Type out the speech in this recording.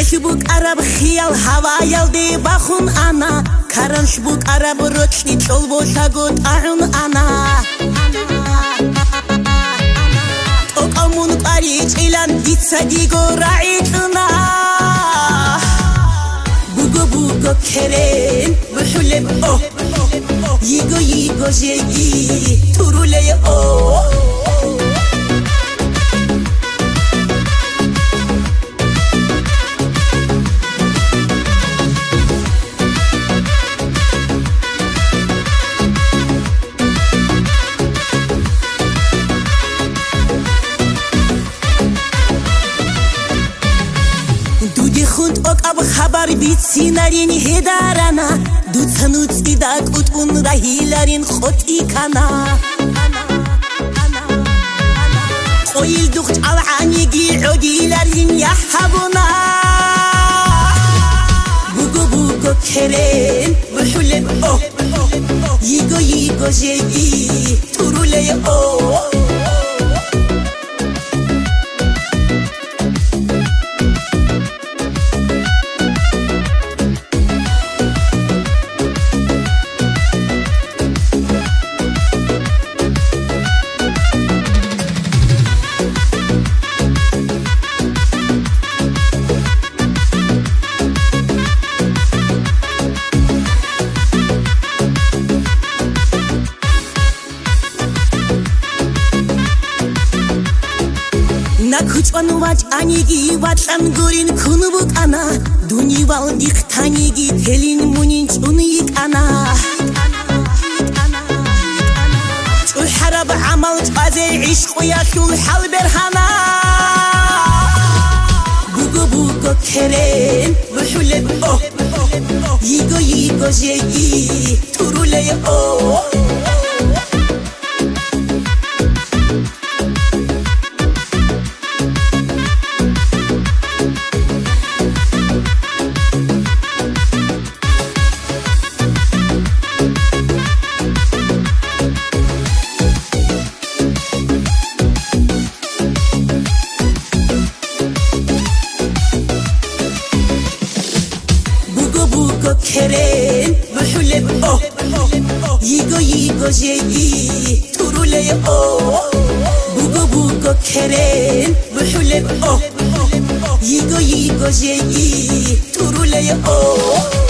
بخبوك عرب خيال هوا يلدي بخون أنا كرنش بوك عرب روتشني تشول بوشاقوت أعون أنا توقمون قريج إلان ديت صديقو رعيتنا بوغو بوغو كرين بحلم أوه ييغو ييغو جيجي تورولي أوه خود اب خبر بیت سینارین هدارنا دوتنوت دیدک اتون رهیلارین خود ایکانا قویل دخت العنیگی عدیلارین یحبونا بوگو بوگو کرین بحلم اوه ییگو ییگو جیگی تورولی اوه نکوچان واج آنیگی واتن گورین کنوبک آنا دونی والدیک تانیگی تلین مونین چونیک آنا شول حرب عمل تازه عشق ویا شول حال برهانا بوگو بوگو کرین بحلم اوه ییگو ییگو جیگی تورولی اوه کرین بحلم اوه ییگو ییگو جیگی تورولی اوه بوگو بوگو کرین بحلم اوه ییگو ییگو جیگی تورولی اوه